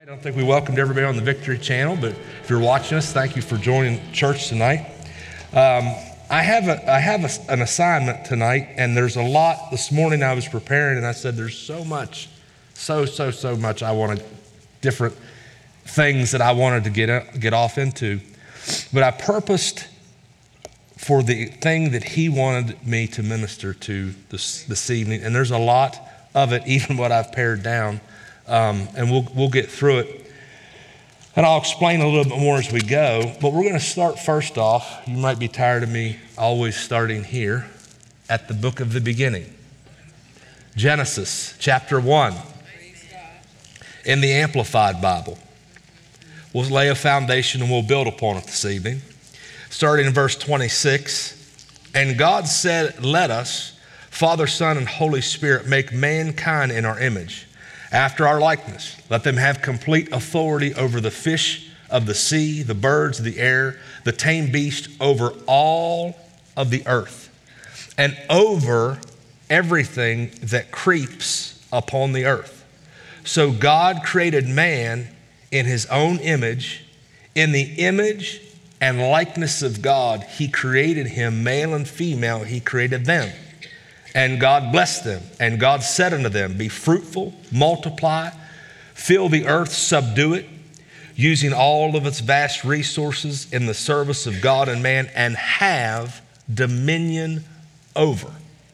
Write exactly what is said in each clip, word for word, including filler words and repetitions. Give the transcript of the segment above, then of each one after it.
I don't think we welcomed everybody on the Victory Channel, but if you're watching us, thank you for joining church tonight. Um, I have a, I have a, an assignment tonight, and there's a lot. This morning I was preparing, and I said there's so much, so, so, so much I wanted, different things that I wanted to get, get off into. But I purposed for the thing that he wanted me to minister to this, this evening, and there's a lot of it, even what I've pared down. Um, and we'll we'll get through it. And I'll explain a little bit more as we go. But we're going to start first off. You might be tired of me always starting here at the book of the beginning. Genesis chapter one in the Amplified Bible. We'll lay a foundation and we'll build upon it this evening. Starting in verse twenty-six. And God said, let us, Father, Son, and Holy Spirit, make mankind in our image, after our likeness. Let them have complete authority over the fish of the sea, the birds of the air, the tame beast, over all of the earth, and over everything that creeps upon the earth. So God created man in his own image. In the image and likeness of God, he created him, male and female, he created them. And God blessed them, and God said unto them, be fruitful, multiply, fill the earth, subdue it, using all of its vast resources in the service of God and man, and have dominion over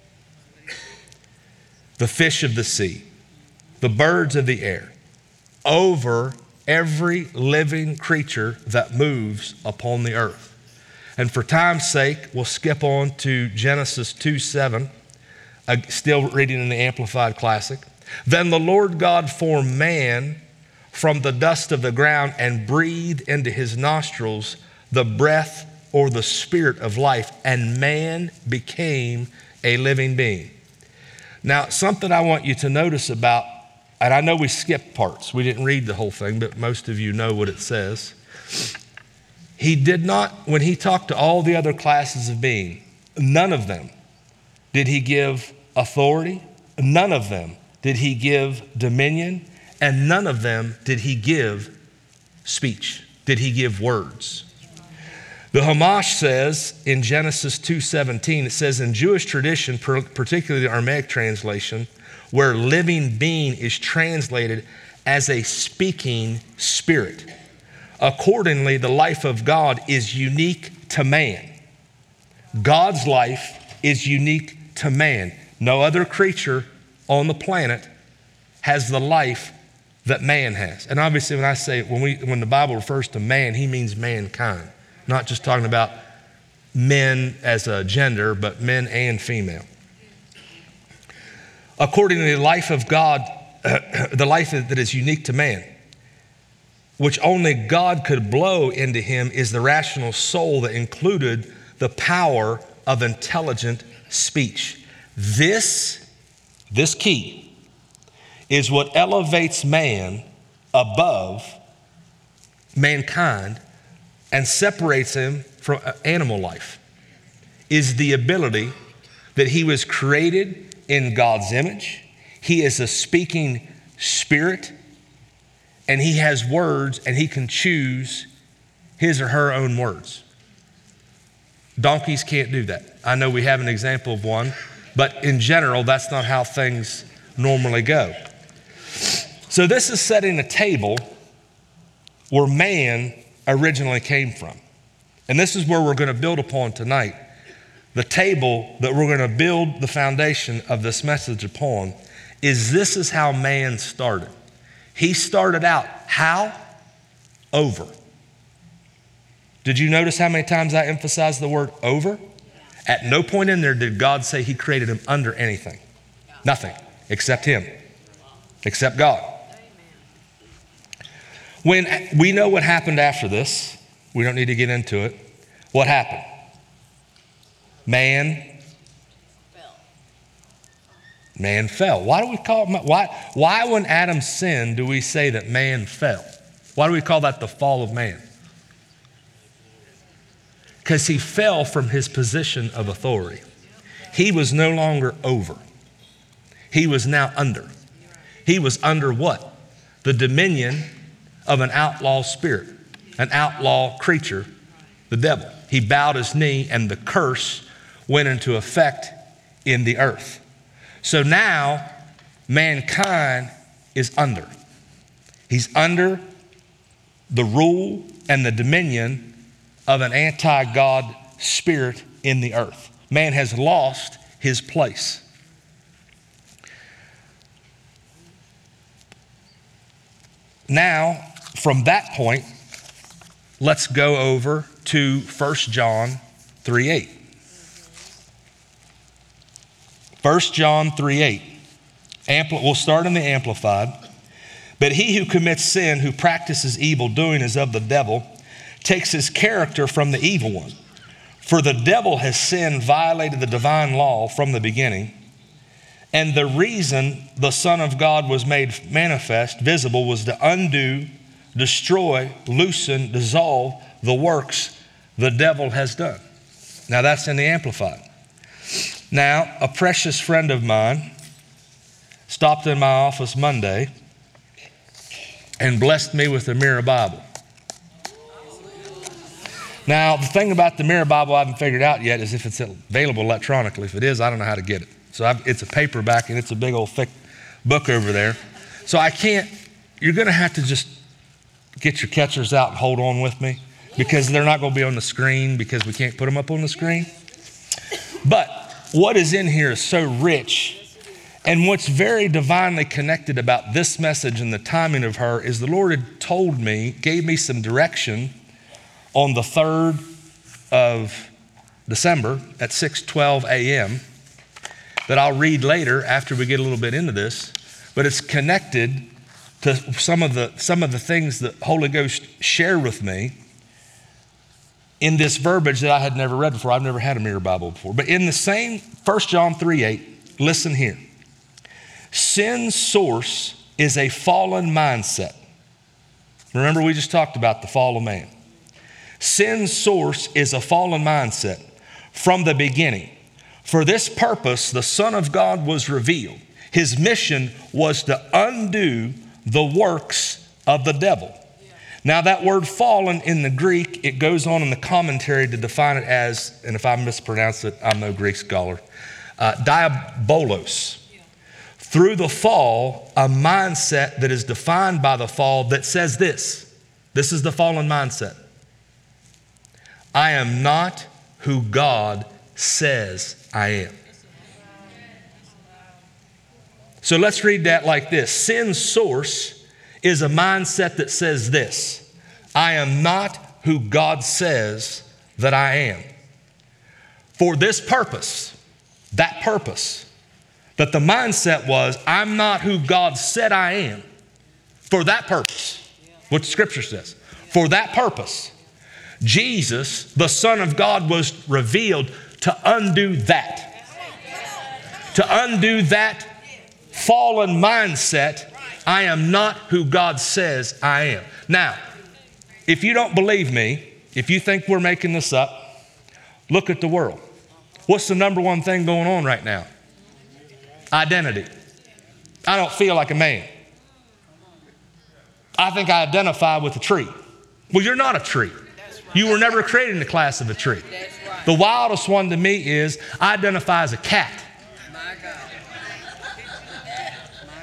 the fish of the sea, the birds of the air, over every living creature that moves upon the earth. And for time's sake, we'll skip on to Genesis two seven. Uh, still reading in the Amplified Classic. Then the Lord God formed man from the dust of the ground and breathed into his nostrils the breath or the spirit of life, and man became a living being. Now, something I want you to notice about, and I know we skipped parts. We didn't read the whole thing, but most of you know what it says. He did not, when he talked to all the other classes of being, none of them did he give authority, none of them did he give dominion, and none of them did he give speech, did he give words. The Hamash says in Genesis two seventeen, it says in Jewish tradition, particularly the Aramaic translation, where living being is translated as a speaking spirit. Accordingly, the life of God is unique to man. God's life is unique to man. No other creature on the planet has the life that man has. And obviously when I say, when we when the Bible refers to man, he means mankind. Not just talking about men as a gender, but men and female. According to the life of God, the life that is unique to man, which only God could blow into him, is the rational soul that included the power of intelligent speech. This, this key is what elevates man above mankind and separates him from animal life, is the ability that he was created in God's image. He is a speaking spirit, and he has words, and he can choose his or her own words. Donkeys can't do that. I know we have an example of one, but in general, that's not how things normally go. So this is setting a table where man originally came from. And this is where we're going to build upon tonight. The table that we're going to build the foundation of this message upon is this is how man started. He started out how? Over. Did you notice how many times I emphasized the word over? At no point in there did God say he created him under anything. Nothing except him, except God. When we know what happened after this, we don't need to get into it. What happened? Man fell. Man fell. Why do we call it, why, why when Adam sinned do we say that man fell? Why do we call that the fall of man? Because he fell from his position of authority. He was no longer over. He was now under. He was under what? The dominion of an outlaw spirit, an outlaw creature, the devil. He bowed his knee and the curse went into effect in the earth. So now mankind is under. He's under the rule and the dominion of an anti-God spirit in the earth. Man has lost his place. Now, from that point, let's go over to First John three eight. First John three eight. Ampli- we'll start in the Amplified. But he who commits sin, who practices evil doing is of the devil, takes his character from the evil one. For the devil has sinned, violated the divine law from the beginning. And the reason the Son of God was made manifest, visible, was to undo, destroy, loosen, dissolve the works the devil has done. Now that's in the Amplified. Now, a precious friend of mine stopped in my office Monday and blessed me with the Mirror Bible. Now, the thing about the Mirror Bible I haven't figured out yet is if it's available electronically. If it is, I don't know how to get it. So I've, it's a paperback and it's a big old thick book over there. So I can't, you're going to have to just get your catchers out and hold on with me because they're not going to be on the screen because we can't put them up on the screen. But what is in here is so rich. And what's very divinely connected about this message and the timing of her is the Lord had told me, gave me some direction on the third of December at six twelve a.m. that I'll read later after we get a little bit into this, but it's connected to some of the some of the things that Holy Ghost shared with me in this verbiage that I had never read before. I've never had a Mirror Bible before. But in the same First John three eight, listen here. Sin's source is a fallen mindset. Remember, we just talked about the fall of man. Sin's source is a fallen mindset from the beginning. For this purpose, the Son of God was revealed. His mission was to undo the works of the devil. Now, that word fallen in the Greek, it goes on in the commentary to define it as, and if I mispronounce it, I'm no Greek scholar, uh, diabolos. Through the fall, a mindset that is defined by the fall that says this. This is the fallen mindset. I am not who God says I am. So let's read that like this. Sin's source is a mindset that says this. I am not who God says that I am. For this purpose, that purpose, that the mindset was, I'm not who God said I am. For that purpose, what the Scripture says, for that purpose, Jesus, the Son of God, was revealed to undo that. To undo that fallen mindset, I am not who God says I am. Now, if you don't believe me, if you think we're making this up, look at the world. What's the number one thing going on right now? Identity. I don't feel like a man. I think I identify with a tree. Well, you're not a tree. You were never created in the class of a tree. The wildest one to me is I identify as a cat. My God. My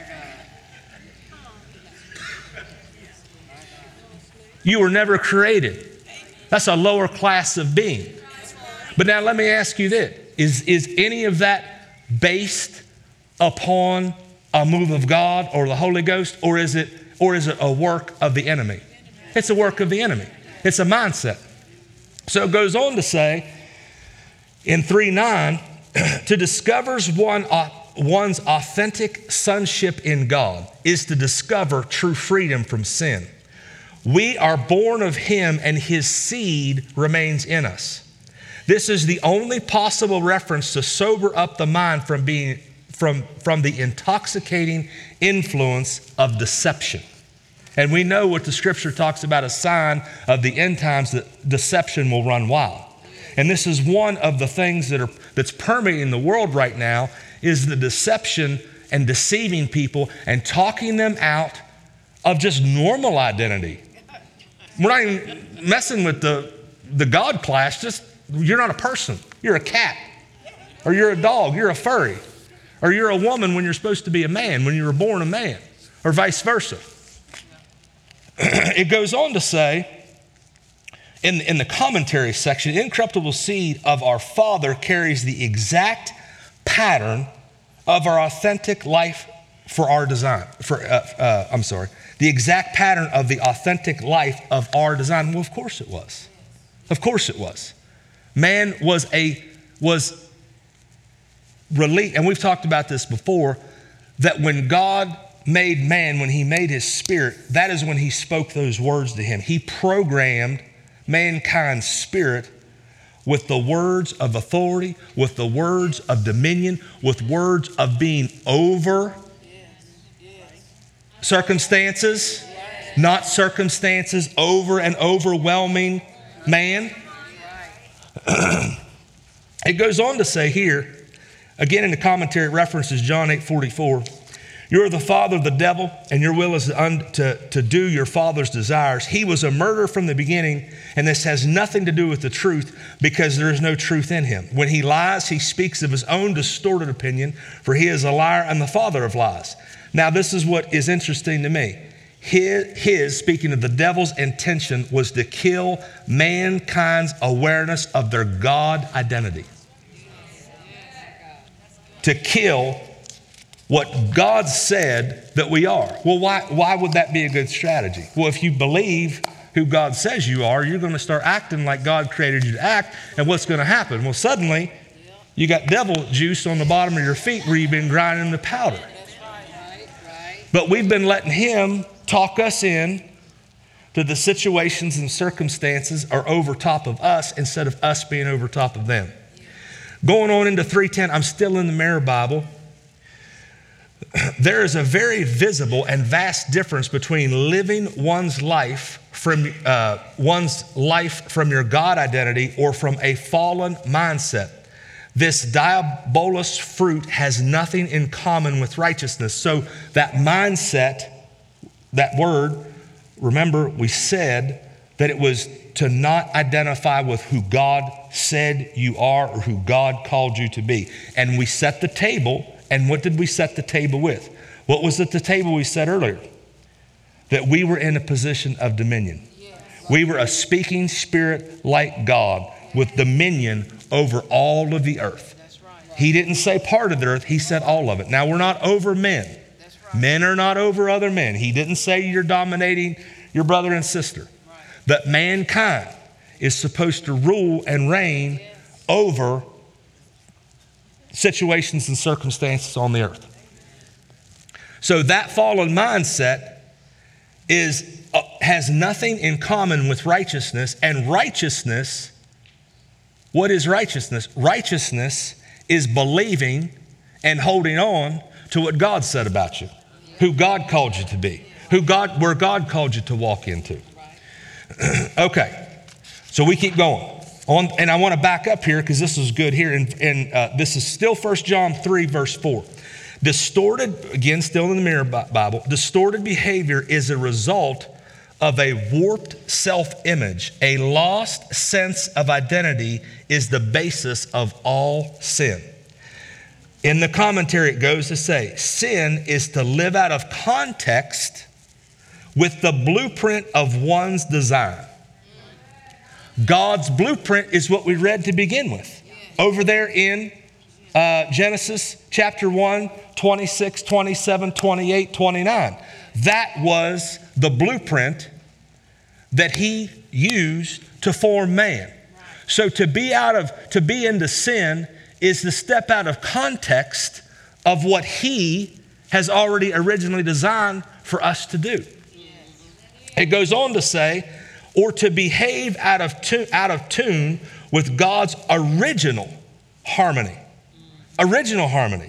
God. You were never created. That's a lower class of being. But now let me ask you this. Is, is any of that based upon a move of God or the Holy Ghost, or is it, or is it a work of the enemy? It's a work of the enemy. It's a mindset. So it goes on to say in three nine, to discover one, one's authentic sonship in God is to discover true freedom from sin. We are born of Him and His seed remains in us. This is the only possible reference to sober up the mind from being from, from the intoxicating influence of deception. And we know what the Scripture talks about, a sign of the end times, that deception will run wild. And this is one of the things that are that's permeating the world right now, is the deception and deceiving people and talking them out of just normal identity. We're not even messing with the, the God class. Just, you're not a person. You're a cat. Or you're a dog. You're a furry. Or you're a woman when you're supposed to be a man, when you were born a man. Or vice versa. It goes on to say, in, in the commentary section, incorruptible seed of our Father carries the exact pattern of our authentic life for our design. For uh, uh, I'm sorry, the exact pattern of the authentic life of our design. Well, of course it was. Of course it was. Man was a was released, and we've talked about this before, that when God made man, when he made his spirit, that is when he spoke those words to him. He programmed mankind's spirit with the words of authority, with the words of dominion, with words of being over circumstances, not circumstances, over and overwhelming man. It goes on to say here, again in the commentary, it references John eight forty-four. You're the father of the devil, and your will is to, to, to do your father's desires. He was a murderer from the beginning, and this has nothing to do with the truth because there is no truth in him. When he lies, he speaks of his own distorted opinion, for he is a liar and the father of lies. Now, this is what is interesting to me. His, his, speaking of the devil's intention, was to kill mankind's awareness of their God identity. To kill what God said that we are. Well, why, why would that be a good strategy? Well, if you believe who God says you are, you're going to start acting like God created you to act, and what's going to happen? Well, suddenly, you got devil juice on the bottom of your feet where you've been grinding the powder. But we've been letting him talk us in to the situations and circumstances are over top of us instead of us being over top of them. Going on into three ten, I'm still in the Mirror Bible. There is a very visible and vast difference between living one's life from uh, one's life from your God identity or from a fallen mindset. This diabolus fruit has nothing in common with righteousness. So that mindset, that word, remember we said that it was to not identify with who God said you are or who God called you to be. And we set the table. And what did we set the table with? What was at the table we said earlier? That we were in a position of dominion. We were a speaking spirit like God with dominion over all of the earth. He didn't say part of the earth, he said all of it. Now we're not over men. Men are not over other men. He didn't say you're dominating your brother and sister. But mankind is supposed to rule and reign over situations and circumstances on the earth. So that fallen mindset is uh, has nothing in common with righteousness. And righteousness, what is righteousness? Righteousness is believing and holding on to what God said about you, who God called you to be, who God, where God called you to walk into. Okay, so we keep going. On, and I want to back up here because this is good here. And, and uh, this is still First John three, verse four. Distorted, again, still in the Mirror Bible, distorted behavior is a result of a warped self-image. A lost sense of identity is the basis of all sin. In the commentary, it goes to say, sin is to live out of context with the blueprint of one's design. God's blueprint is what we read to begin with. Over there in uh, Genesis chapter one, twenty-six, twenty-seven, twenty-eight, twenty-nine. That was the blueprint that he used to form man. So to be out of, to be into sin is to step out of context of what he has already originally designed for us to do. It goes on to say, or to behave out of, tu- out of tune with God's original harmony. Original harmony.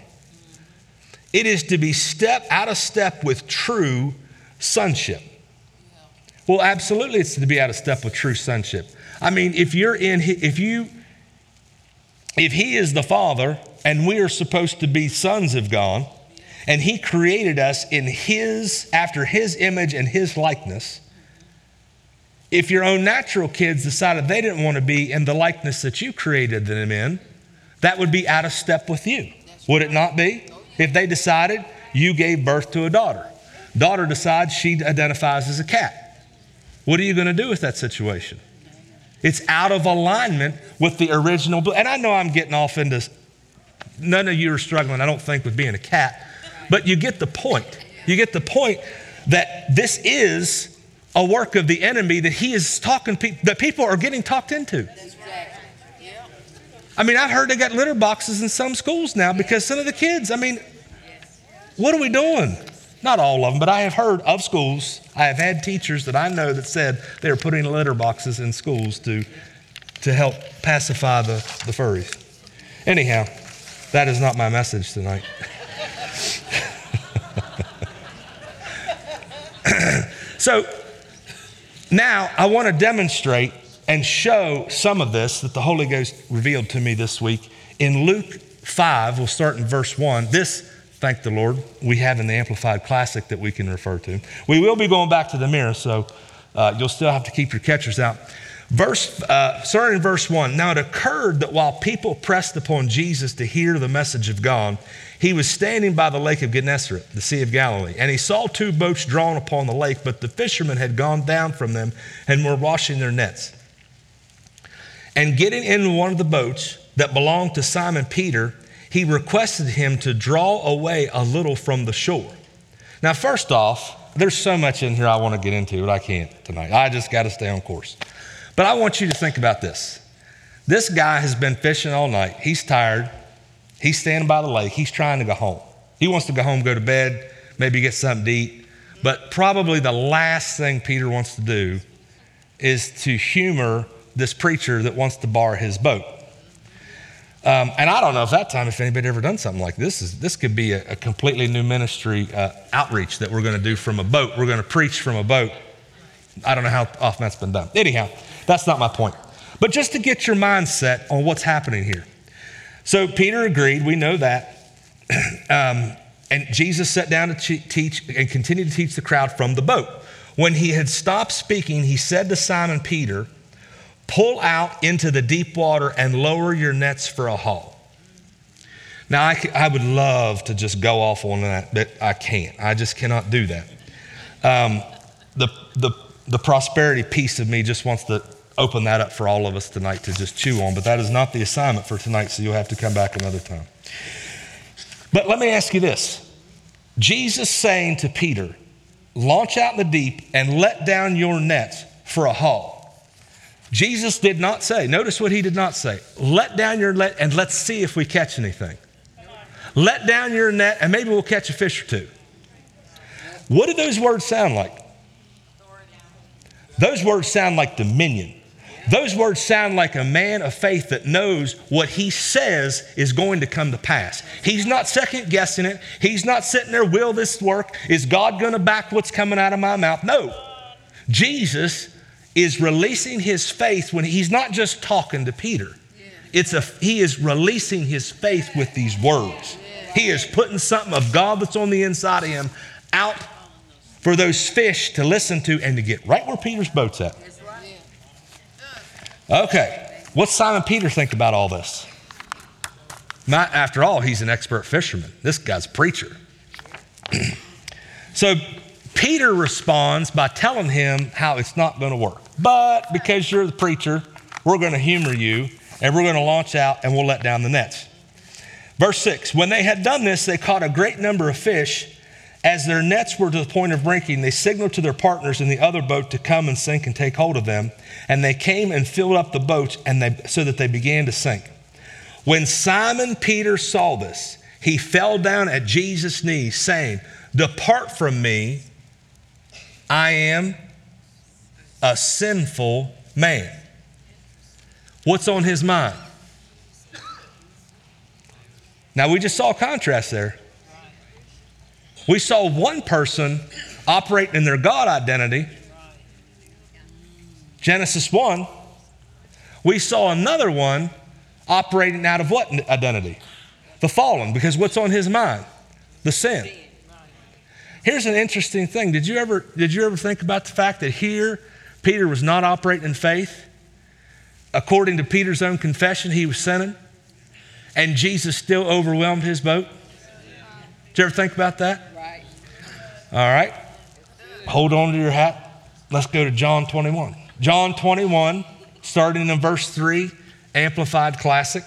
It is to be step out of step with true sonship. Well, absolutely, it's to be out of step with true sonship. I mean, if you're in, if you, if he is the Father and we are supposed to be sons of God, and he created us in his, after his image and his likeness, if your own natural kids decided they didn't want to be in the likeness that you created them in, that would be out of step with you. Would it not be? If they decided you gave birth to a daughter. Daughter decides she identifies as a cat. What are you going to do with that situation? It's out of alignment with the original. And I know I'm getting off into, none of you are struggling, I don't think, with being a cat. But you get the point. You get the point that this is a work of the enemy, that he is talking, pe- that people are getting talked into. I mean, I've heard they got litter boxes in some schools now because some of the kids, I mean, what are we doing? Not all of them, but I have heard of schools. I have had teachers that I know that said they are putting litter boxes in schools to, to help pacify the, the furries. Anyhow, that is not my message tonight. So now I want to demonstrate and show some of this that the Holy Ghost revealed to me this week. In Luke five, we'll start in verse one. This, thank the Lord, we have in the Amplified Classic that we can refer to. We will be going back to the mirror, so uh, you'll still have to keep your catchers out. Verse, uh, starting in verse one, now it occurred that while people pressed upon Jesus to hear the message of God, he was standing by the lake of Gennesaret, the Sea of Galilee, and he saw two boats drawn upon the lake, but the fishermen had gone down from them and were washing their nets. And getting in one of the boats that belonged to Simon Peter, he requested him to draw away a little from the shore. Now, first off, there's so much in here I want to get into, but I can't tonight. I just got to stay on course. But I want you to think about this. This guy has been fishing all night. He's tired. He's standing by the lake. He's trying to go home. He wants to go home, go to bed, maybe get something to eat. But probably the last thing Peter wants to do is to humor this preacher that wants to borrow his boat. Um, and I don't know if that time, if anybody ever done something like this, is this could be a, a completely new ministry uh, outreach that we're going to do from a boat. We're going to preach from a boat. I don't know how often that's been done. Anyhow, that's not my point. But just to get your mindset on what's happening here. So Peter agreed, we know that. um, and Jesus sat down to teach and continued to teach the crowd from the boat. When he had stopped speaking, he said to Simon Peter, pull out into the deep water and lower your nets for a haul. Now, I, I would love to just go off on that, but I can't. I just cannot do that. Um, the, the, the prosperity piece of me just wants to open that up for all of us tonight to just chew on, but that is not the assignment for tonight, so you'll have to come back another time. But let me ask you this. Jesus saying to Peter, launch out in the deep and let down your nets for a haul. Jesus did not say, notice what he did not say, let down your net and let's see if we catch anything. Let down your net and maybe we'll catch a fish or two. What do those words sound like? Those words sound like dominion. Those words sound like a man of faith that knows what he says is going to come to pass. He's not second guessing it. He's not sitting there, will this work? Is God going to back what's coming out of my mouth? No. Jesus is releasing his faith when he's not just talking to Peter. It's a, he is releasing his faith with these words. He is putting something of God that's on the inside of him out for those fish to listen to and to get right where Peter's boat's at. Okay, what's Simon Peter think about all this? Not, after all, he's an expert fisherman. This guy's a preacher. So Peter responds by telling him how it's not going to work. But because you're the preacher, we're going to humor you and we're going to launch out and we'll let down the nets. Verse six, when they had done this, they caught a great number of fish. As their nets were to the point of breaking, they signaled to their partners in the other boat to come and sink and take hold of them. And they came and filled up the boats and they, so that they began to sink. When Simon Peter saw this, he fell down at Jesus' knees saying, depart from me, I am a sinful man. What's on his mind? Now we just saw a contrast there. We saw one person operating in their God identity, Genesis one. We saw another one operating out of what identity? The fallen, because what's on his mind? The sin. Here's an interesting thing. Did you ever, did you ever think about the fact that here Peter was not operating in faith? According to Peter's own confession, he was sinning, and Jesus still overwhelmed his boat. Did you ever think about that? Right. All right. Hold on to your hat. Let's go to John twenty-one. John twenty-one, starting in verse three, Amplified Classic.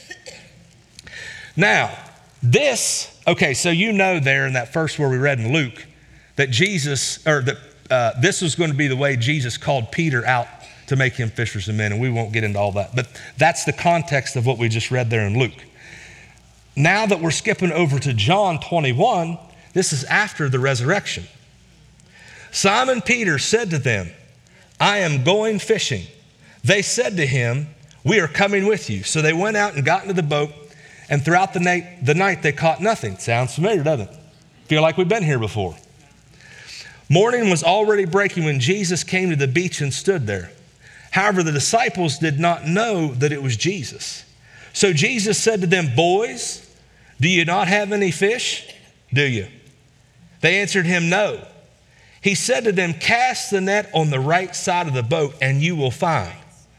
Now, this, okay, so you know there in that first where we read in Luke that Jesus, or that uh, this was going to be the way Jesus called Peter out to make him fishers of men, and we won't get into all that. But that's the context of what we just read there in Luke. Now that we're skipping over to John twenty-one, this is after the resurrection. Simon Peter said to them, I am going fishing. They said to him, we are coming with you. So they went out and got into the boat, and throughout the night, the night they caught nothing. Sounds familiar, doesn't it? Feel like we've been here before. Morning was already breaking when Jesus came to the beach and stood there. However, the disciples did not know that it was Jesus. So Jesus said to them, boys, do you not have any fish? Do you? They answered him, no. He said to them, cast the net on the right side of the boat and you will find.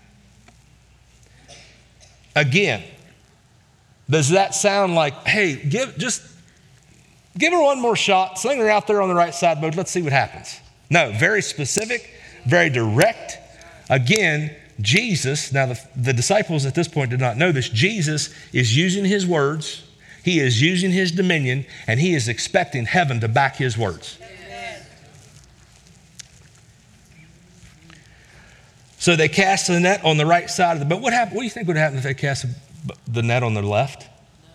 Again, does that sound like, hey, give just give her one more shot, sling her out there on the right side of the boat, let's see what happens? No, very specific, very direct. Again, Jesus, now the, the disciples at this point did not know this, Jesus is using his words, he is using his dominion, and he is expecting heaven to back his words. Amen. So they cast the net on the right side of the boat. What happened? What do you think would happen if they cast the net on the left?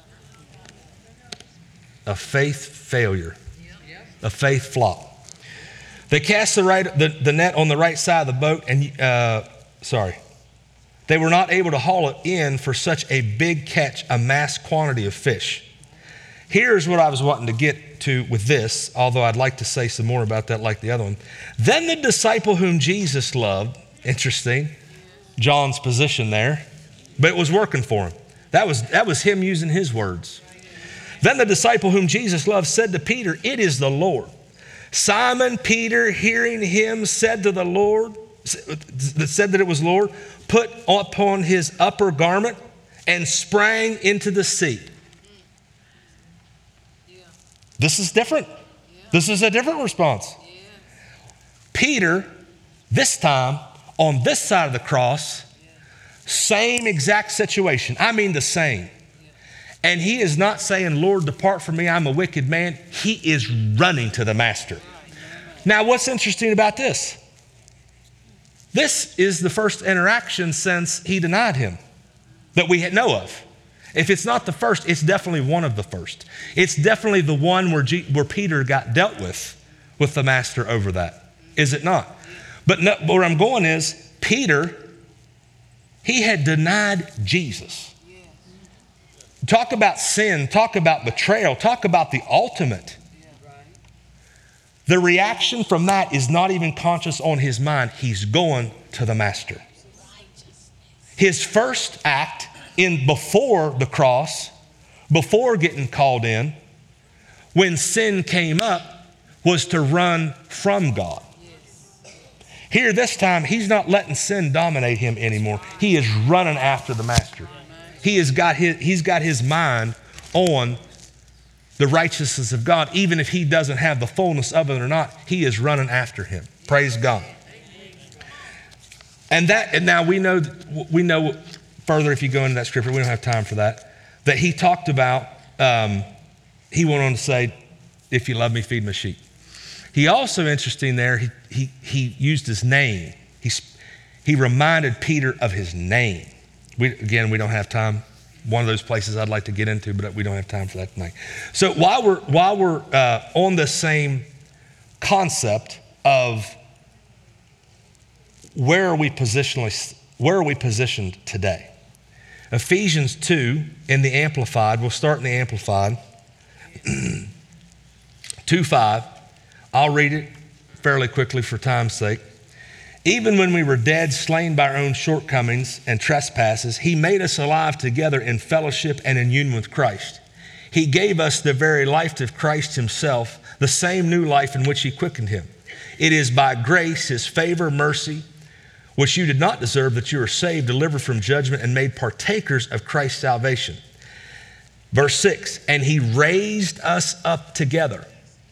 A faith failure, a faith flop. They cast the, right, the, the net on the right side of the boat and, uh, sorry, they were not able to haul it in for such a big catch, a mass quantity of fish. Here's what I was wanting to get to with this, although I'd like to say some more about that like the other one. Then the disciple whom Jesus loved, interesting, John's position there, but it was working for him. That was, that was him using his words. Then the disciple whom Jesus loved said to Peter, it is the Lord. Simon Peter, hearing him, said to the Lord, said that it was Lord, put upon his upper garment and sprang into the sea. Yeah. This is different. Yeah. This is a different response. Yeah. Peter, this time, on this side of the cross, yeah. Same exact situation. I mean the same. And he is not saying, Lord, depart from me, I'm a wicked man. He is running to the master. Now, what's interesting about this? This is the first interaction since he denied him that we know of. If it's not the first, it's definitely one of the first. It's definitely the one where, G- where Peter got dealt with, with the master over that. Is it not? But no, where I'm going is, Peter, he had denied Jesus. Talk about sin, talk about betrayal, talk about the ultimate. The reaction from that is not even conscious on his mind. He's going to the master. His first act in before the cross, before getting called in, when sin came up, was to run from God. Here this time, he's not letting sin dominate him anymore. He is running after the master. He has got his, he's got his mind on the righteousness of God. Even if he doesn't have the fullness of it or not, he is running after him. Praise God. And that, and now we know, we know further if you go into that scripture, we don't have time for that, that he talked about, um, he went on to say, if you love me, feed my sheep. He also, interesting there, he, he, he used his name. He, he reminded Peter of his name. We, again, we don't have time. One of those places I'd like to get into, but we don't have time for that tonight. So while we're, while we're uh, on the same concept of where are we positionally, where are we positioned today? Ephesians two in the Amplified, we'll start in the Amplified, two five. I'll read it fairly quickly for time's sake. Even when we were dead, slain by our own shortcomings and trespasses, he made us alive together in fellowship and in union with Christ. He gave us the very life of Christ himself, the same new life in which he quickened him. It is by grace, his favor, mercy, which you did not deserve, that you are saved, delivered from judgment, and made partakers of Christ's salvation. Verse six, and he raised us up together.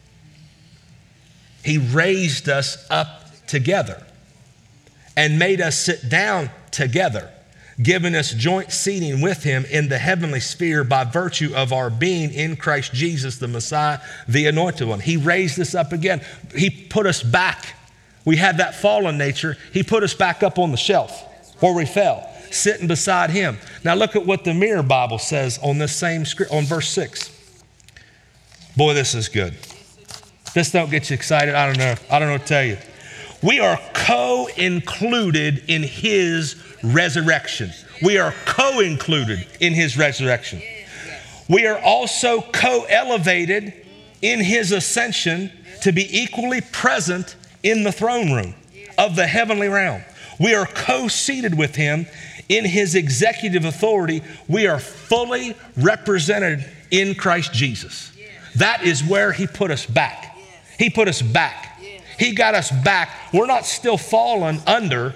He raised us up together and made us sit down together, giving us joint seating with him in the heavenly sphere by virtue of our being in Christ Jesus, the Messiah, the Anointed One. He raised us up again. He put us back. We had that fallen nature. He put us back up on the shelf where we fell, sitting beside him. Now look at what the Mirror Bible says on this same script, on verse six. Boy, this is good. This don't get you excited. I don't know. I don't know what to tell you. We are co-included in his resurrection. We are co-included in his resurrection. We are also co-elevated in his ascension to be equally present in the throne room of the heavenly realm. We are co-seated with him in his executive authority. We are fully represented in Christ Jesus. That is where he put us back. He put us back. He got us back. We're not still fallen under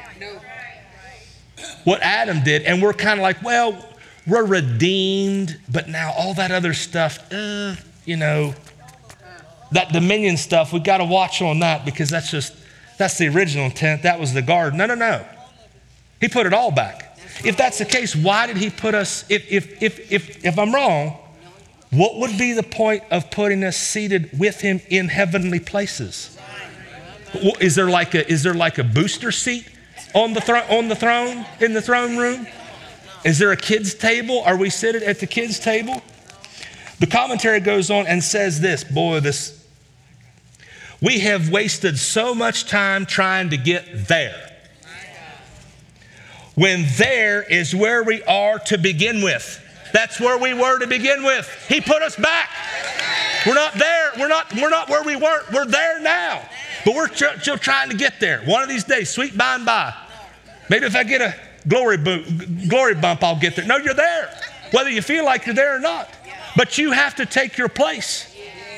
what Adam did. And we're kind of like, well, we're redeemed, but now all that other stuff, uh, you know, that dominion stuff, we got to watch on that because that's just, that's the original intent. That was the garden. No, no, no. He put it all back. If that's the case, why did he put us, if, if, if, if, if I'm wrong, what would be the point of putting us seated with him in heavenly places? Is there like a, is there like a booster seat on the, thro- on the throne, in the throne room? Is there a kid's table? Are we seated at the kid's table? The commentary goes on and says this, boy, this, we have wasted so much time trying to get there, when there is where we are to begin with. That's where we were to begin with. He put us back. We're not there. We're not, we're not where we were. We're there now. But we're tr- still trying to get there. One of these days, sweet by and by. Maybe if I get a glory, bo- glory bump, I'll get there. No, you're there. Whether you feel like you're there or not. But you have to take your place.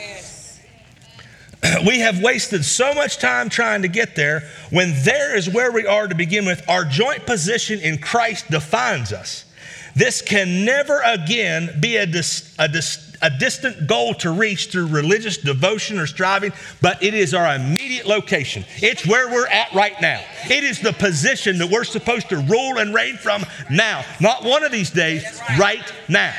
We have wasted so much time trying to get there, when there is where we are to begin with. Our joint position in Christ defines us. This can never again be a, dis, a, dis, a distant goal to reach through religious devotion or striving, but it is our immediate location. It's where we're at right now. It is the position that we're supposed to rule and reign from now. Not one of these days, right now.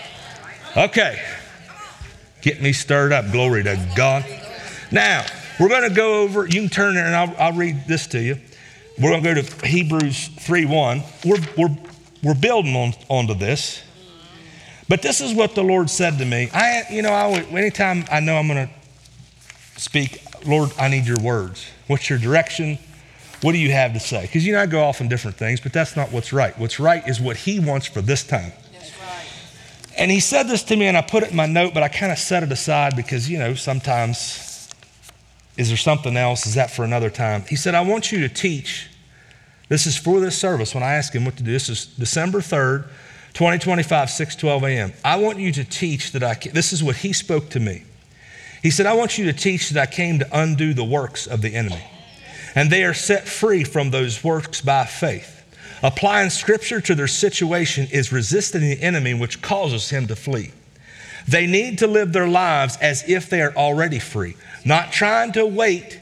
Okay. Get me stirred up. Glory to God. Now, we're going to go over, you can turn there and I'll, I'll read this to you. We're going to go to Hebrews three one. We're, we're, we're building on, onto this. But this is what the Lord said to me. I, you know, I would, anytime I know I'm going to speak, Lord, I need your words. What's your direction? What do you have to say? Because, you know, I go off on different things, but that's not what's right. What's right is what he wants for this time. That's right. And he said this to me, and I put it in my note, but I kind of set it aside because, you know, sometimes... Is there something else? Is that for another time? He said, I want you to teach. This is for this service. When I asked him what to do, this is December third, twenty twenty-five, six twelve a.m. I want you to teach that I, this is what he spoke to me. He said, I want you to teach that I came to undo the works of the enemy. And they are set free from those works by faith. Applying scripture to their situation is resisting the enemy, which causes him to flee. They need to live their lives as if they are already free. Not trying to wait,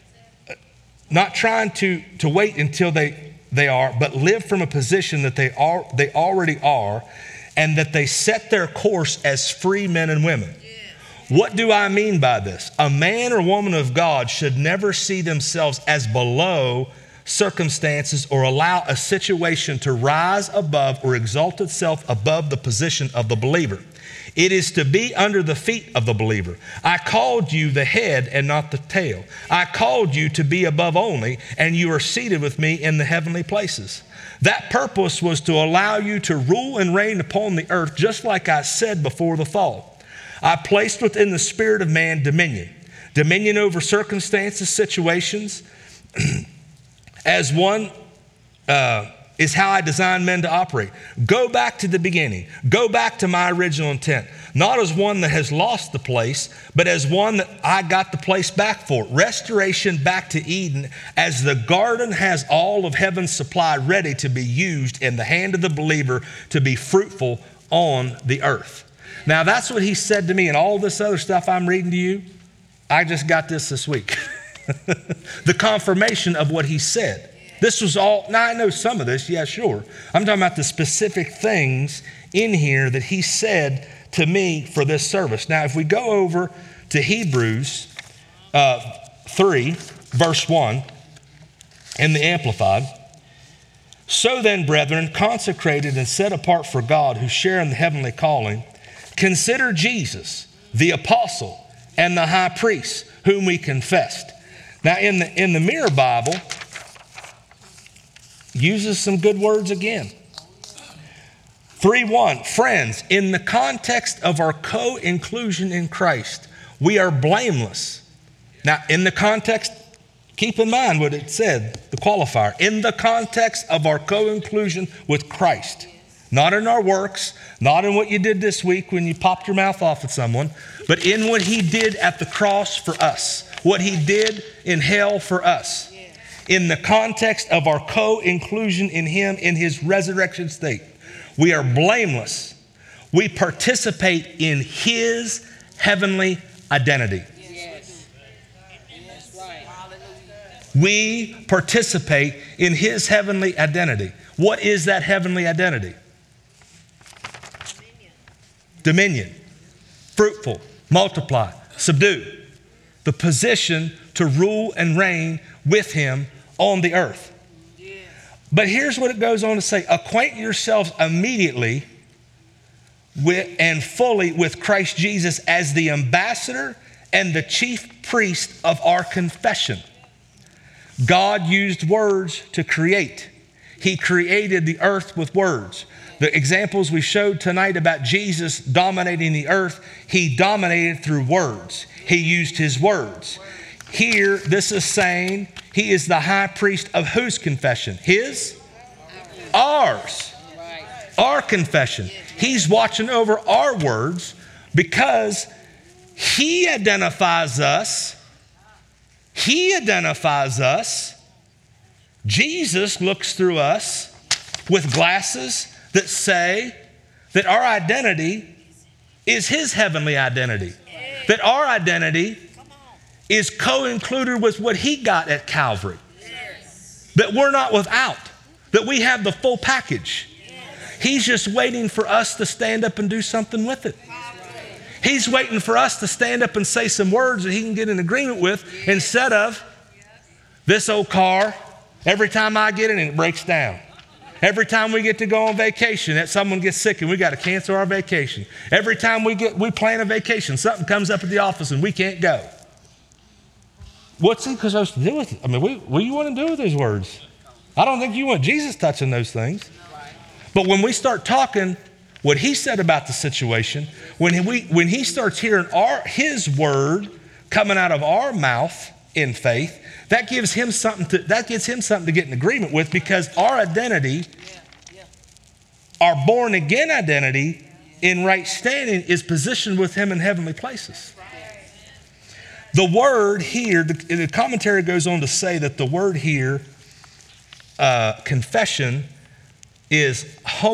not trying to, to wait until they, they are, but live from a position that they are they already are, and that they set their course as free men and women. What do I mean by this? A man or woman of God should never see themselves as below circumstances or allow a situation to rise above or exalt itself above the position of the believer. It is to be under the feet of the believer. I called you the head and not the tail. I called you to be above only, and you are seated with me in the heavenly places. That purpose was to allow you to rule and reign upon the earth, just like I said before the fall. I placed within the spirit of man dominion. Dominion over circumstances, situations. As one... Uh, is how I designed men to operate. Go back to the beginning. Go back to my original intent. Not as one that has lost the place, but as one that I got the place back for. Restoration back to Eden, as the garden has all of heaven's supply ready to be used in the hand of the believer to be fruitful on the earth. Now that's what he said to me, and all this other stuff I'm reading to you, I just got this this week. The confirmation of what he said. This was all, now I know some of this, yeah, sure. I'm talking about the specific things in here that he said to me for this service. Now, if we go over to Hebrews uh, three, verse one, in the Amplified. So then, brethren, consecrated and set apart for God, who share in the heavenly calling, consider Jesus, the apostle and the high priest, whom we confessed. Now, in the, in the Mirror Bible, uses some good words again. three one, friends, in the context of our co-inclusion in Christ, we are blameless. Now, in the context, keep in mind what it said, the qualifier. In the context of our co-inclusion with Christ. Not in our works, not in what you did this week when you popped your mouth off at someone, but in what he did at the cross for us. What he did in hell for us. In the context of our co-inclusion in him in his resurrection state. We are blameless. We participate in his heavenly identity. Yes. That's right. We participate in his heavenly identity. What is that heavenly identity? Dominion. Dominion. Fruitful, multiply, subdue. The position to rule and reign with him on the earth. Yes. But here's what it goes on to say. Acquaint yourselves immediately with and fully with Christ Jesus as the ambassador and the chief priest of our confession. God used words to create. He created the earth with words. The examples we showed tonight about Jesus dominating the earth, he dominated through words. He used his words. Here, this is saying he is the high priest of whose confession? His? Ours. Our confession. He's watching over our words because he identifies us. He identifies us. Jesus looks through us with glasses that say that our identity is his heavenly identity. That our identity is co-included with what he got at Calvary. Yes. That we're not without. That we have the full package. Yes. He's just waiting for us to stand up and do something with it. Right. He's waiting for us to stand up and say some words that he can get in agreement with yes. instead of this old car, every time I get in it, it breaks down. Every time we get to go on vacation, that someone gets sick and we got to cancel our vacation. Every time we get we plan a vacation, something comes up at the office and we can't go. What's he supposed to do with it? I mean, what, what do you want to do with those words? I don't think you want Jesus touching those things. But when we start talking what he said about the situation, when we when he starts hearing our his word coming out of our mouth in faith, that gives him something to that gives him something to get in agreement with, because our identity, our born again identity in right standing, is positioned with him in heavenly places. The word here, the, the commentary goes on to say that the word here, uh, confession, is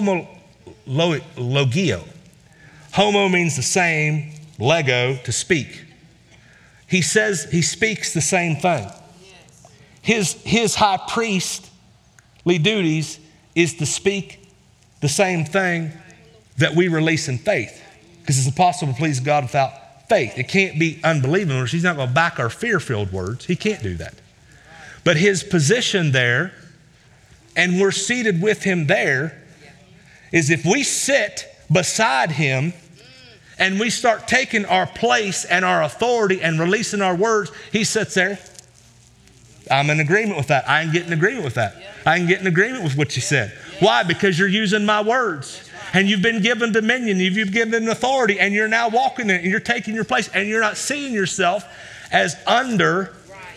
homologio. Homo means the same, lego, to speak. He says he speaks the same thing. His, his high priestly duties is to speak the same thing that we release in faith, because it's impossible to please God without faith. It can't be unbelieving, or he's not going to back our fear-filled words. He can't do that. But his position there, and we're seated with him there, is if we sit beside him and we start taking our place and our authority and releasing our words, he sits there. I'm in agreement with that. I can get in agreement with that. I can get in agreement with what you said. Why? Because you're using my words. And you've been given dominion, you've been given authority, and you're now walking in it, and you're taking your place, and you're not seeing yourself as under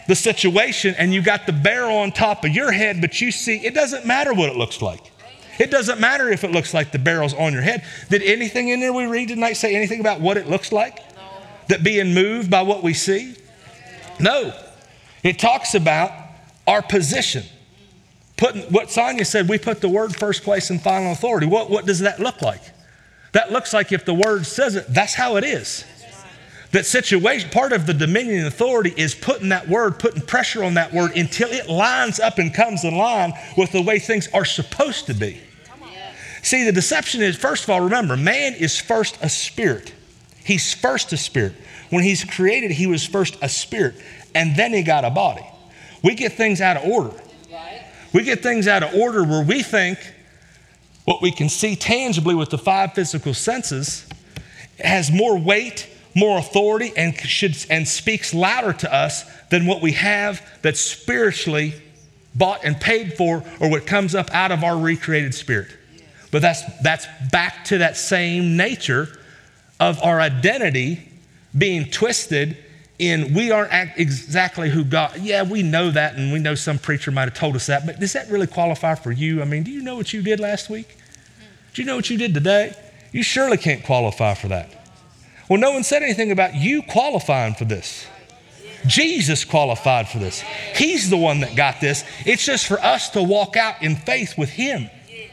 the situation and you got the barrel on top of your head, but you see, it doesn't matter what it looks like. It doesn't matter if it looks like the barrel's on your head. Did anything in there we read tonight say anything about what it looks like? No. That being moved by what we see? No. It talks about our position. Putting what Sonia said, we put the word first place and final authority. What, what does that look like? That looks like if the word says it, that's how it is. That situation, part of the dominion and authority is putting that word, putting pressure on that word until it lines up and comes in line with the way things are supposed to be. See, the deception is, first of all, remember, man is first a spirit. He's first a spirit. When he's created, he was first a spirit, and then he got a body. We get things out of order. We get things out of order where we think what we can see tangibly with the five physical senses has more weight, more authority, and should and speaks louder to us than what we have that's spiritually bought and paid for, or what comes up out of our recreated spirit. But that's that's back to that same nature of our identity being twisted in we aren't act exactly who God. Yeah, we know that, and we know some preacher might have told us that, but does that really qualify for you? I mean, do you know what you did last week? Do you know what you did today? You surely can't qualify for that. Well, no one said anything about you qualifying for this. Jesus qualified for this. He's the one that got this. It's just for us to walk out in faith with him.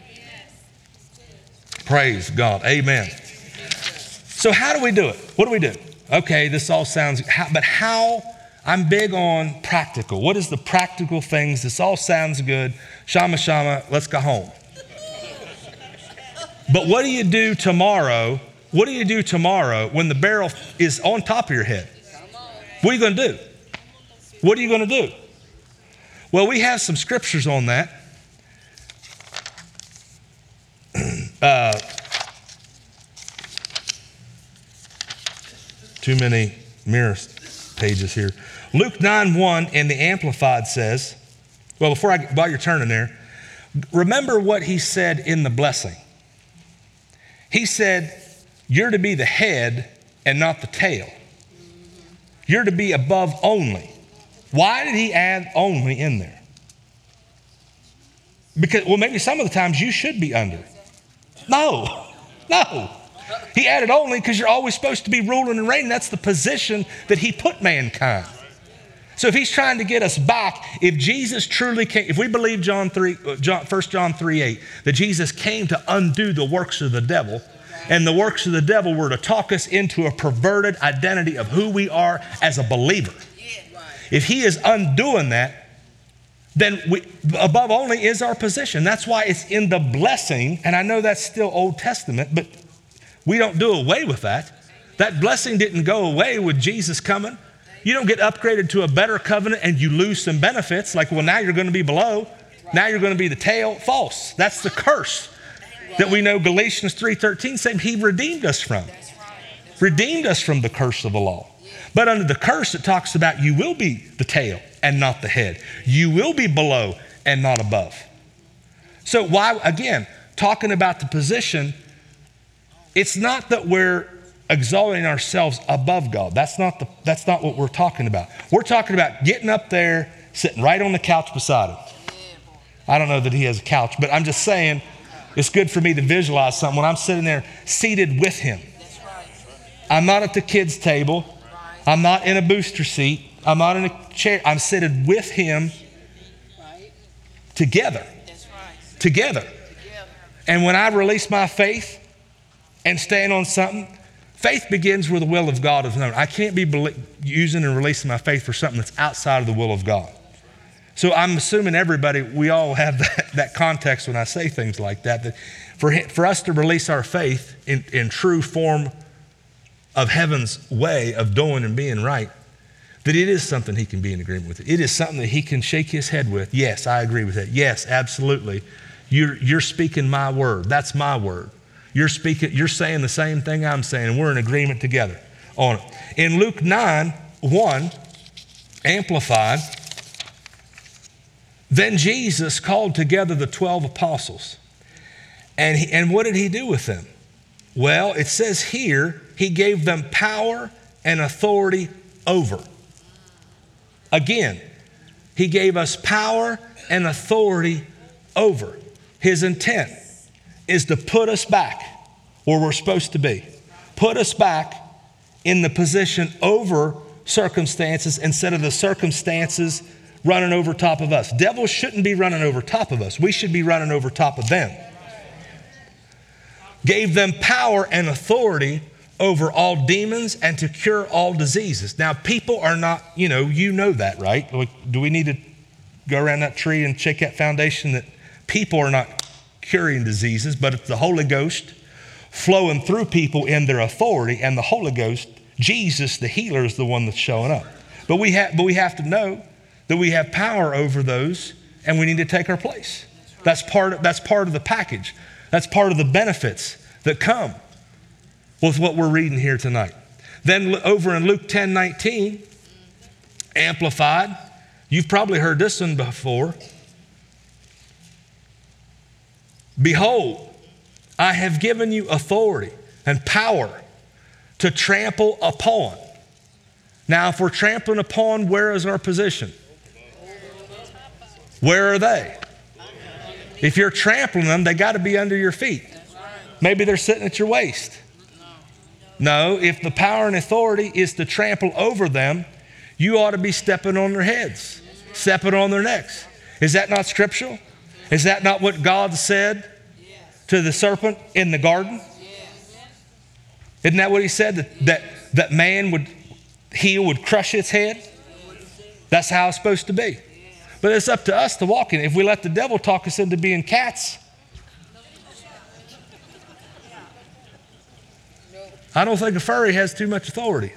Praise God. Amen. So how do we do it? What do we do? Okay, this all sounds, but how? I'm big on practical. What is the practical things? This all sounds good. Shama, shama, let's go home. But what do you do tomorrow? What do you do tomorrow when the barrel is on top of your head? What are you going to do? What are you going to do? Well, we have some scriptures on that. Uh, too many mirror pages here. Luke nine one in the Amplified says, well, before I, while you're turning there, remember what he said in the blessing. He said, you're to be the head and not the tail. You're to be above only. Why did he add only in there? Because, well, maybe some of the times you should be under. No, no. He added only because you're always supposed to be ruling and reigning. That's the position that he put mankind. So if he's trying to get us back, if Jesus truly came, if we believe John three, John, First John three eight, that Jesus came to undo the works of the devil, and the works of the devil were to talk us into a perverted identity of who we are as a believer. If he is undoing that, then we, above only is our position. That's why it's in the blessing, and I know that's still Old Testament, but we don't do away with that. That blessing didn't go away with Jesus coming. You don't get upgraded to a better covenant and you lose some benefits, like, well, now you're going to be below. Now you're going to be the tail. False. That's the curse that we know Galatians three thirteen said he redeemed us from. Redeemed us from the curse of the law. But under the curse, it talks about you will be the tail and not the head. You will be below and not above. So why, again, talking about the position, it's not that we're exalting ourselves above God. That's not the, that's not what we're talking about. We're talking about getting up there, sitting right on the couch beside him. I don't know that he has a couch, but I'm just saying it's good for me to visualize something when I'm sitting there seated with him. I'm not at the kids' table. I'm not in a booster seat. I'm not in a chair. I'm seated with him together. Together. And when I release my faith and stand on something, faith begins where the will of God is known. I can't be be- using and releasing my faith for something that's outside of the will of God. So I'm assuming everybody, we all have that, that context when I say things like that, that for, for us to release our faith in, in true form of heaven's way of doing and being right, that it is something he can be in agreement with. It is something that he can shake his head with. Yes, I agree with that. Yes, absolutely. You're, you're speaking my word. That's my word. You're speaking, you're saying the same thing I'm saying, and we're in agreement together on it. In Luke nine one, Amplified, then Jesus called together the twelve apostles. And, he, and what did he do with them? Well, it says here, he gave them power and authority over. Again, he gave us power and authority over. His intent is to put us back where we're supposed to be. Put us back in the position over circumstances instead of the circumstances running over top of us. Devils shouldn't be running over top of us. We should be running over top of them. Gave them power and authority over all demons and to cure all diseases. Now, people are not, you know, you know that, right? Like, do we need to go around that tree and shake that foundation that people are not curing diseases, but it's the Holy Ghost flowing through people in their authority, and the Holy Ghost, Jesus, the healer, is the one that's showing up. But we have, but we have to know that we have power over those, and we need to take our place. That's part of, that's part of the package. That's part of the benefits that come with what we're reading here tonight. Then over in Luke ten nineteen, Amplified, you've probably heard this one before. Behold, I have given you authority and power to trample upon. Now, if we're trampling upon, where is our position? Where are they? If you're trampling them, they got to be under your feet. Maybe they're sitting at your waist. No, if the power and authority is to trample over them, you ought to be stepping on their heads, stepping on their necks. Is that not scriptural? Is that not what God said to the serpent in the garden? Isn't that what he said? That, that, that man would, heel would crush its head? That's how it's supposed to be. But it's up to us to walk in it. If we let the devil talk us into being cats, I don't think a furry has too much authority.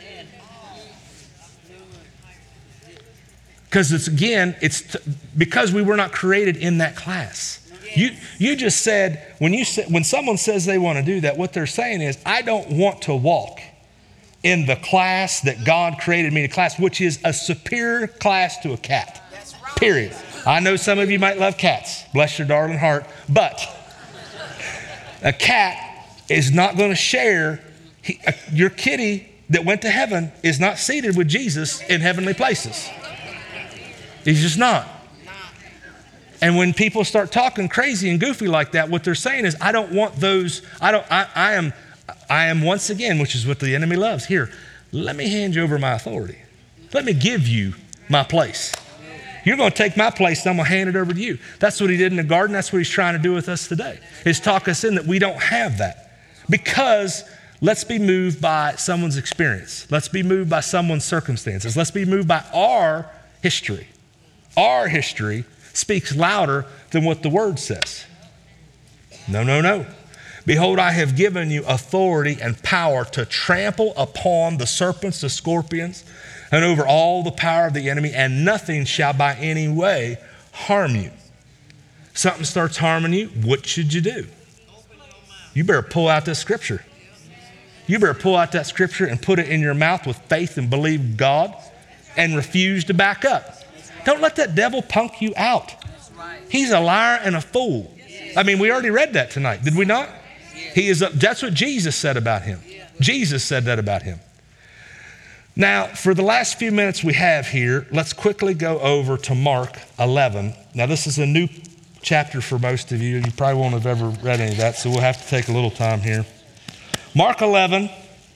Because it's, again, it's t- because we were not created in that class. You, you just said, when, you sa- when someone says they want to do that, what they're saying is, I don't want to walk in the class that God created me to class, which is a superior class to a cat. Period. I know some of you might love cats. Bless your darling heart. But a cat is not going to share. He, uh, your kitty that went to heaven is not seated with Jesus in heavenly places. He's just not. And when people start talking crazy and goofy like that, what they're saying is, I don't want those. I don't. I, I am. I am once again, which is what the enemy loves. Here, let me hand you over my authority. Let me give you my place. You're going to take my place, and I'm going to hand it over to you. That's what he did in the garden. That's what he's trying to do with us today, is talk us in that we don't have that. Because let's be moved by someone's experience. Let's be moved by someone's circumstances. Let's be moved by our history. Our history speaks louder than what the word says. No, no, no. Behold, I have given you authority and power to trample upon the serpents, the scorpions, and over all the power of the enemy, and nothing shall by any way harm you. Something starts harming you, what should you do? You better pull out this scripture. You better pull out that scripture and put it in your mouth with faith and believe God and refuse to back up. Don't let that devil punk you out. He's a liar and a fool. I mean, we already read that tonight, did we not? He is. A, that's what Jesus said about him. Jesus said that about him. Now, for the last few minutes we have here, let's quickly go over to Mark eleven. Now, this is a new chapter for most of you. You probably won't have ever read any of that, so we'll have to take a little time here. Mark eleven.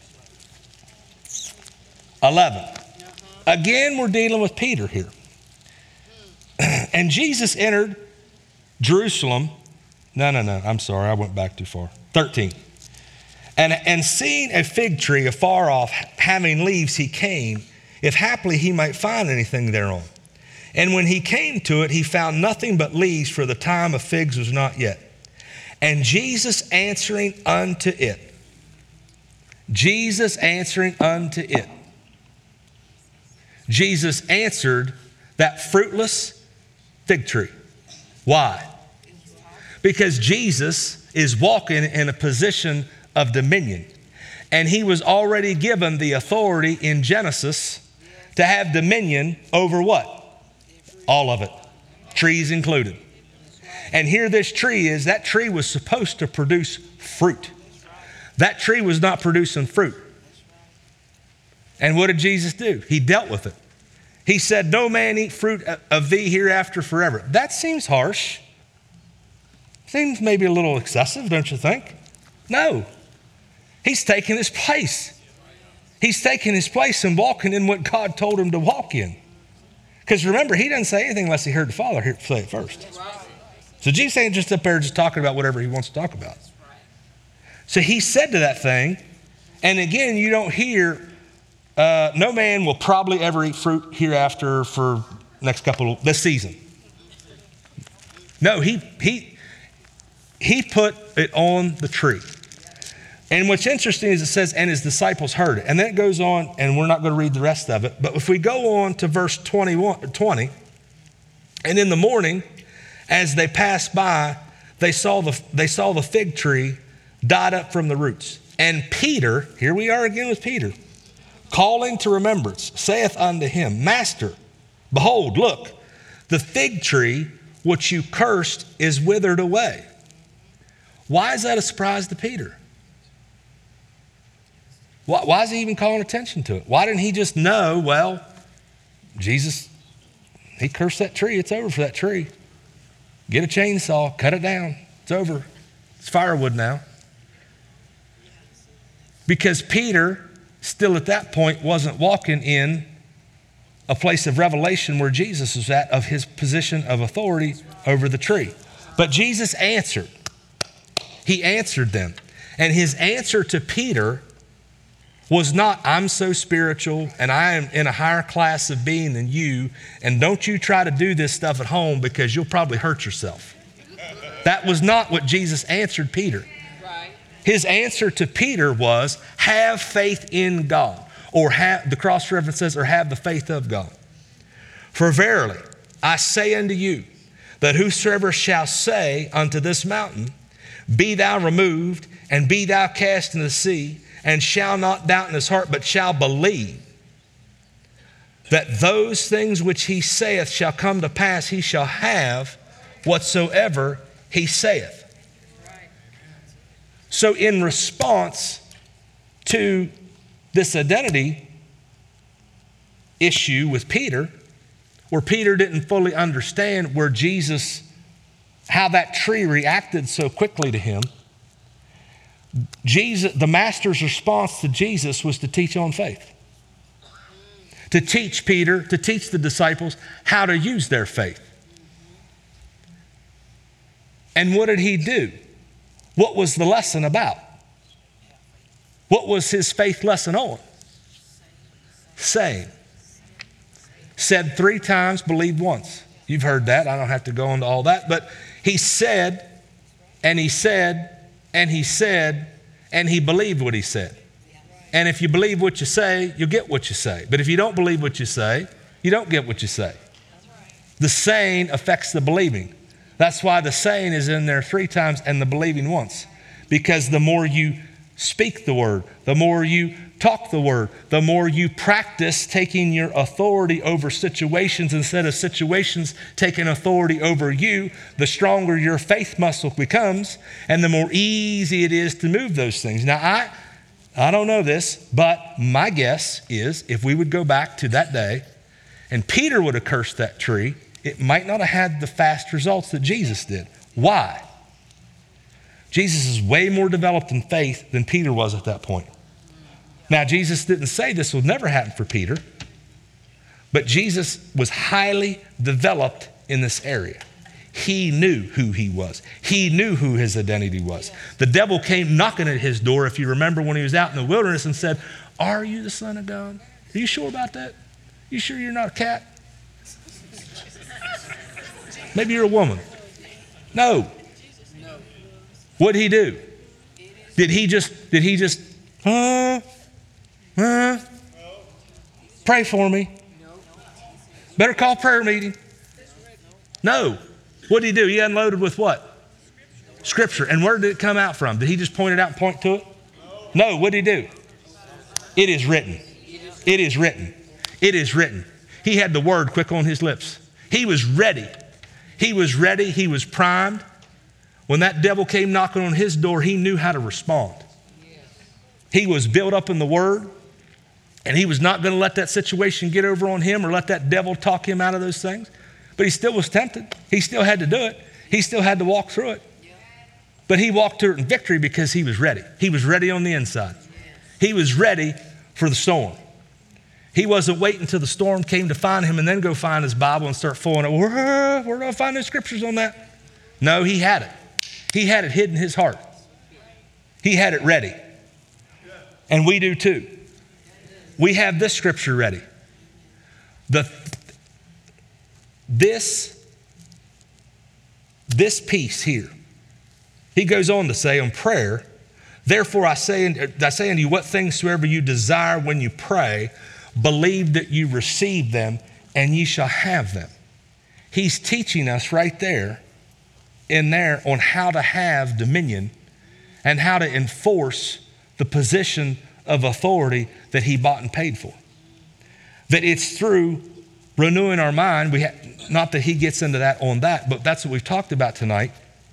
eleven. Again, we're dealing with Peter here. And Jesus entered Jerusalem. No, no, no. I'm sorry. I went back too far. thirteen. And, and seeing a fig tree afar off, having leaves, he came, if haply he might find anything thereon. And when he came to it, he found nothing but leaves, for the time of figs was not yet. And Jesus answering unto it. Jesus answering unto it. Jesus answered that fruitless fig tree. Why? Because Jesus is walking in a position of dominion. And he was already given the authority in Genesis to have dominion over what? All of it. Trees included. And here this tree is, that tree was supposed to produce fruit. That tree was not producing fruit. And what did Jesus do? He dealt with it. He said, no man eat fruit of thee hereafter forever. That seems harsh. Seems maybe a little excessive, don't you think? No. He's taking his place. He's taking his place and walking in what God told him to walk in. Because remember, he doesn't say anything unless he heard the Father say it first. So Jesus ain't just up there just talking about whatever he wants to talk about. So he said to that thing, and again, you don't hear, uh, no man will probably ever eat fruit hereafter for next couple of, this season. No, he, he, he put it on the tree. And what's interesting is it says, and his disciples heard it. And then it goes on, and we're not going to read the rest of it. But if we go on to verse twenty-one, twenty, and in the morning, as they passed by, they saw the, they saw the fig tree died up from the roots. And Peter, here we are again with Peter, calling to remembrance, saith unto him, Master, behold, look, the fig tree which you cursed is withered away. Why is that a surprise to Peter? Why, why is he even calling attention to it? Why didn't he just know, well, Jesus, he cursed that tree. It's over for that tree. Get a chainsaw, cut it down. It's over. It's firewood now. Because Peter, still at that point, wasn't walking in a place of revelation where Jesus was at, of his position of authority over the tree. But Jesus answered. He answered them. And his answer to Peter was not, I'm so spiritual and I am in a higher class of being than you, and don't you try to do this stuff at home because you'll probably hurt yourself. That was not what Jesus answered Peter. Right. His answer to Peter was, have faith in God, or have, the cross reference says, or have the faith of God. For verily, I say unto you, that whosoever shall say unto this mountain, be thou removed, and be thou cast into the sea, and shall not doubt in his heart, but shall believe that those things which he saith shall come to pass, he shall have whatsoever he saith. Right. So in response to this identity issue with Peter, where Peter didn't fully understand where Jesus, how that tree reacted so quickly to him, Jesus, the master's response to Jesus was to teach on faith. To teach Peter, to teach the disciples how to use their faith. And what did he do? What was the lesson about? What was his faith lesson on? Saying. Said three times, believed once. You've heard that. I don't have to go into all that. But he said, and he said, and he said, and he believed what he said. And if you believe what you say, you'll get what you say. But if you don't believe what you say, you don't get what you say. The saying affects the believing. That's why the saying is in there three times and the believing once. Because the more you speak the word, the more you talk the word, the more you practice taking your authority over situations instead of situations taking authority over you, the stronger your faith muscle becomes and the more easy it is to move those things. Now, I, I don't know this, but my guess is if we would go back to that day and Peter would have cursed that tree, it might not have had the fast results that Jesus did. Why? Jesus is way more developed in faith than Peter was at that point. Now, Jesus didn't say this would never happen for Peter, but Jesus was highly developed in this area. He knew who he was. He knew who his identity was. The devil came knocking at his door, if you remember, when he was out in the wilderness and said, are you the Son of God? Are you sure about that? You sure you're not a cat? Maybe you're a woman. No. What did he do? Did he just, did he just, huh? Huh? Pray for me. Better call prayer meeting. No. What did he do? He unloaded with what? Scripture. And where did it come out from? Did he just point it out and point to it? No. What did he do? It is written. It is written. It is written. He had the word quick on his lips. He was ready. He was ready. He was primed. When that devil came knocking on his door, he knew how to respond. He was built up in the word. And he was not going to let that situation get over on him or let that devil talk him out of those things. But he still was tempted. He still had to do it. He still had to walk through it. But he walked through it in victory because he was ready. He was ready on the inside. He was ready for the storm. He wasn't waiting until the storm came to find him and then go find his Bible and start fooling it. Where, where do I find those scriptures on that? No, he had it. He had it hidden in his heart. He had it ready. And we do too. We have this scripture ready. The, this, this piece here. He goes on to say on prayer, therefore I say, I say unto you, what things soever you desire when you pray, believe that you receive them and ye shall have them. He's teaching us right there in there on how to have dominion and how to enforce the position of authority that he bought and paid for. That it's through renewing our mind. We ha- not that he gets into that on that, but that's what we've talked about tonight,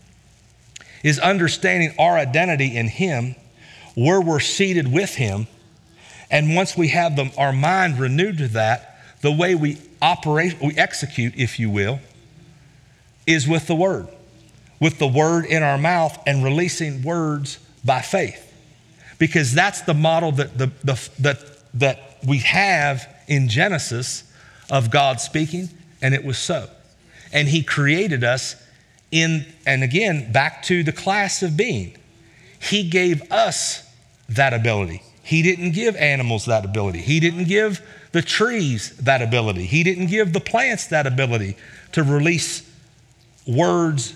is understanding our identity in him, where we're seated with him. And once we have them, our mind renewed to that, the way we operate, we execute, if you will, is with the word. With the word in our mouth and releasing words by faith. Because that's the model that, the, the, that, that we have in Genesis of God speaking, and it was so. And he created us in, and again, back to the class of being. He gave us that ability. He didn't give animals that ability. He didn't give the trees that ability. He didn't give the plants that ability to release words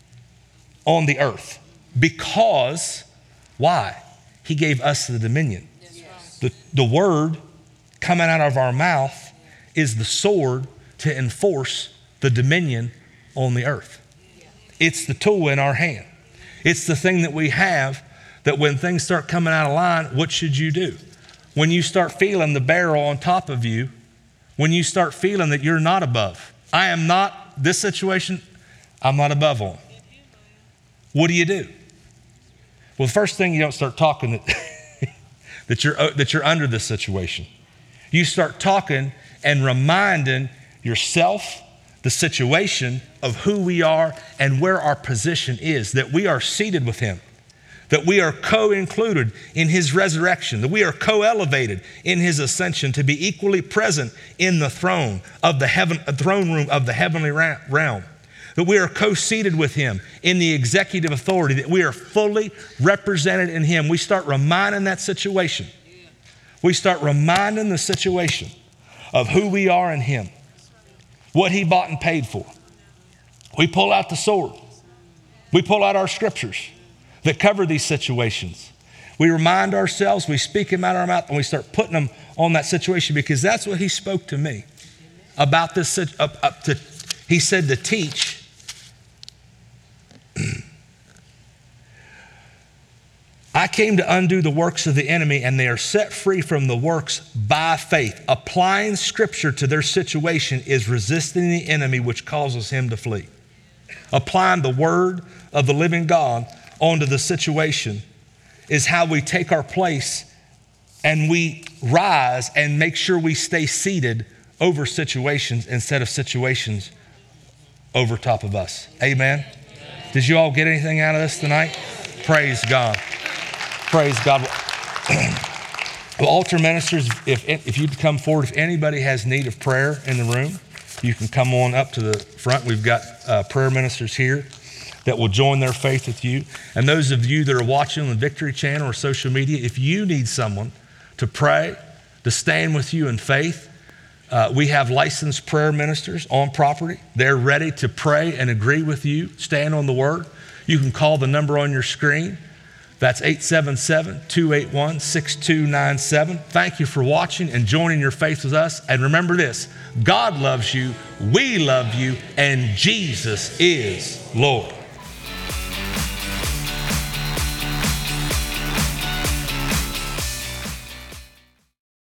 on the earth. Because, why? He gave us the dominion. Yes. The, the word coming out of our mouth is the sword to enforce the dominion on the earth. It's the tool in our hand. It's the thing that we have that when things start coming out of line, what should you do? When you start feeling the barrel on top of you, when you start feeling that you're not above. I am not, this situation, I'm not above on. What do you do? Well, the first thing, you don't start talking that, that, you're, that you're under this situation. You start talking and reminding yourself, the situation of who we are and where our position is, that we are seated with him, that we are co-included in his resurrection, that we are co-elevated in his ascension to be equally present in the throne of the heaven, throne room of the heavenly realm, that we are co-seated with him in the executive authority, that we are fully represented in him. We start reminding that situation. We start reminding the situation of who we are in him, what he bought and paid for. We pull out the sword. We pull out our scriptures that cover these situations. We remind ourselves, we speak them out of our mouth, and we start putting them on that situation, because that's what he spoke to me about this. Up, up to, he said to teach. I came to undo the works of the enemy, and they are set free from the works by faith. Applying scripture to their situation is resisting the enemy, which causes him to flee. Applying the word of the living God onto the situation is how we take our place and we rise and make sure we stay seated over situations instead of situations over top of us. Amen. Did you all get anything out of this tonight? Praise God. Praise God. Well, altar ministers, if, if you'd come forward, if anybody has need of prayer in the room, you can come on up to the front. We've got uh, prayer ministers here that will join their faith with you. And those of you that are watching on the Victory Channel or social media, if you need someone to pray, to stand with you in faith, uh, we have licensed prayer ministers on property. They're ready to pray and agree with you, stand on the word. You can call the number on your screen. That's eight seven seven, two eight one, six two nine seven. Thank you for watching and joining your faith with us. And remember this, God loves you, we love you, and Jesus is Lord.